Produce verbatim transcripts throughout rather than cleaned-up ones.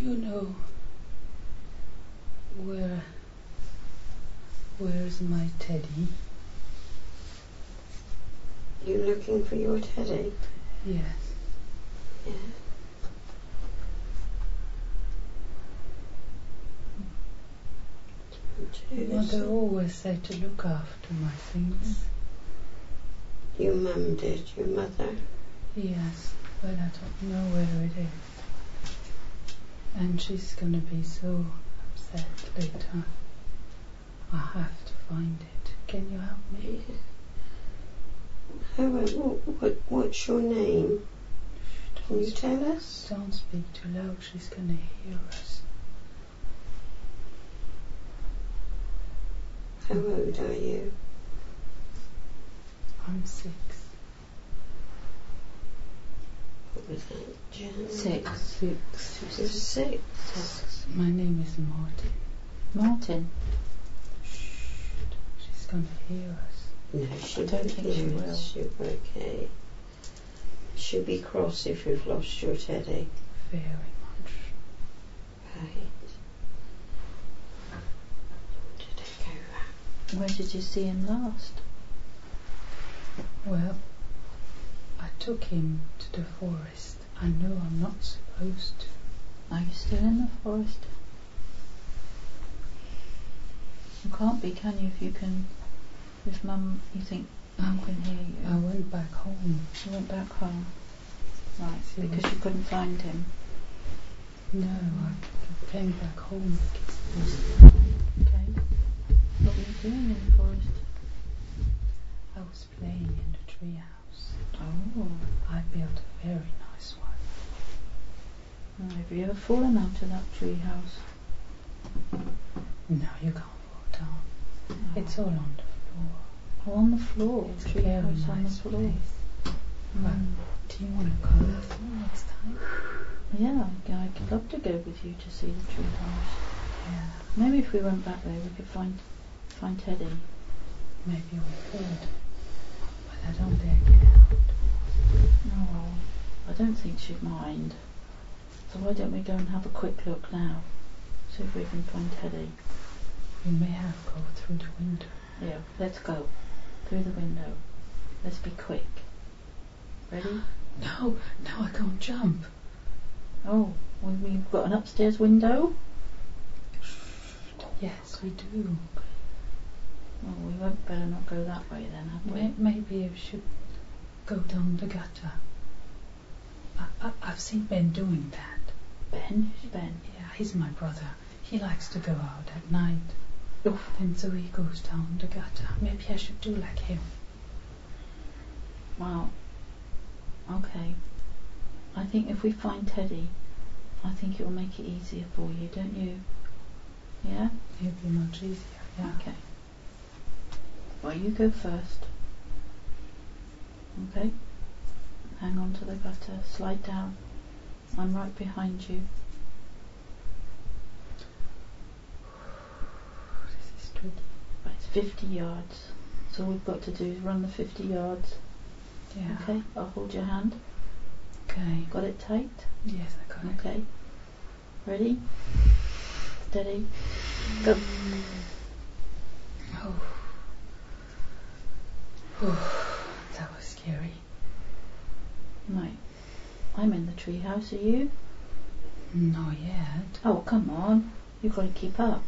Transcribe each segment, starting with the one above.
you know where where's my teddy? You looking for your teddy? Yes. Yeah. Mother always said to look after my things. Your mum did, your mother? Yes, but I don't know where it is. And she's going to be so upset later. I have to find it. Can you help me? How, what, what, what's your name? Can you tell us? Don't speak too loud, she's going to hear us. How old are you? I'm six. What was that, Jan? Six. Six. You're six. Six. My name is Martin. Martin? Shh. She's going to hear us. No, she I don't think she will. She'll be okay. She'll be cross if you've lost your teddy. Very much. Right. Did I go? Where did you see him last? Well, I took him to the forest. I know I'm not supposed to. Are you still in the forest? You can't be, can you, if you can, if Mum, you think Mum can hear you? I went back home. You went back home? Right, See, because you couldn't find him? No, I came back home. Okay. What were you doing in the forest? I was playing in the treehouse. Oh. I built a very nice one. Oh, have you ever fallen out of that tree house? No, you can't fall down. Oh. It's all on the floor. Oh, on the floor. It's Tree a very house nice on the floor. place. Mm. Well, do you want to come with me next time? Yeah, I'd love to go with you to see the tree house. Yeah. Maybe if we went back there, we could find find Teddy. Maybe we could. But I don't dare get out. No, I don't think she'd mind. So why don't we go and have a quick look now? See if we can find Teddy. We may have to go through the window. Yeah, let's go. Through the window. Let's be quick. Ready? No, no, I can't jump. Oh, well, we've got an upstairs window? Yes, we do. Well, we won't better not go that way then, have we? May- maybe we should go down the gutter. I, I, I've seen Ben doing that. Ben? Who's Ben? Yeah, he's my brother. He likes to go out at night. Oof. And so he goes down the gutter. Maybe I should do like him. Wow. Okay. I think if we find Teddy, I think it will make it easier for you, don't you? Yeah? It'll be much easier, yeah. Okay. Well, you go first. Okay? Hang on to the gutter, slide down. I'm right behind you. This is tricky. Right, it's fifty yards. So all we've got to do is run the fifty yards. Yeah. Okay, I'll hold your hand. Okay. Got it tight? Yes, I got it. Okay. Ready? Steady. Go. Oh. Oh, that was scary. Right. I'm in the tree house, are you? Not yet. Oh, come on. You've got to keep up.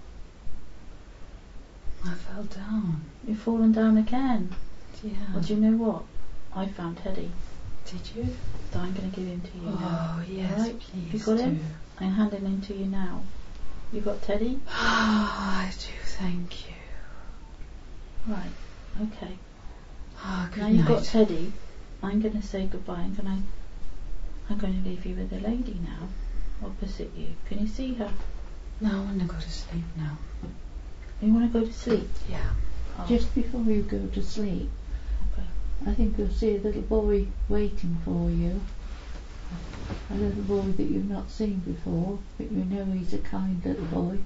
I fell down. You've fallen down again. Yeah. Well, do you know what? I found Teddy. Did you? So I'm going to give him to you now. Oh, yes, Right? please You got him? do. I'm handing him to you now. You got Teddy? Oh, I do, thank you. Right. Okay. Oh, good now night. you've got Teddy. I'm going to say goodbye. I'm going to, I'm going to leave you with a lady now, opposite you. Can you see her? No, I want to go to sleep now. You want to go to sleep? Yeah. Oh. Just before you go to sleep, Okay. I think you'll see a little boy waiting for you. A little boy that you've not seen before, but you know he's a kind little boy.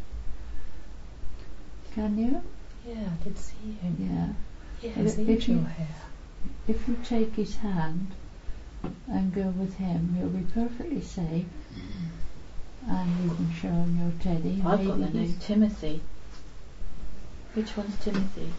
Can you? Yeah, I did see him. Yeah. He has If angel you- hair. If you take his hand and go with him, you'll be perfectly safe. and you can show him your teddy. I've got the Maybe name he's- Timothy. Which one's Timothy?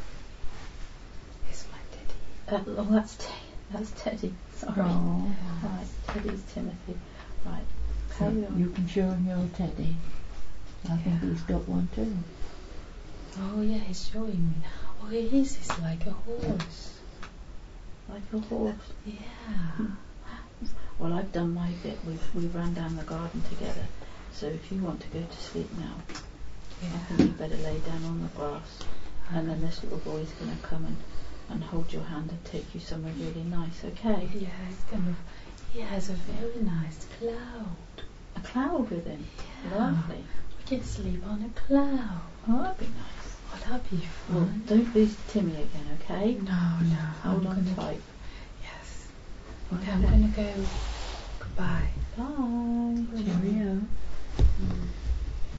It's my daddy. Uh, oh, that's Te- that's Teddy. Sorry. Oh, Right, Teddy's Timothy. Right, so carry on. you can show him your teddy. I think Yeah. he's got one too. Oh yeah, he's showing me now. Oh, it is. It's like a horse. Like a horse. Yeah. Well, I've done my bit. We've we ran down the garden together. So if you want to go to sleep now, I think Yeah. you better lay down on the grass, and then this little boy's going to come and, and hold your hand and take you somewhere really nice. Okay? Yeah, it's kind of. He has a very nice cloud. A cloud with him. Yeah. Lovely. We can sleep on a cloud. Oh, that'd be nice. Oh, that'd be Well, fun. don't lose Timmy again, okay? No, no. Hold I'm on gonna tight. Yes. Okay, I'm gonna go. Goodbye. Bye.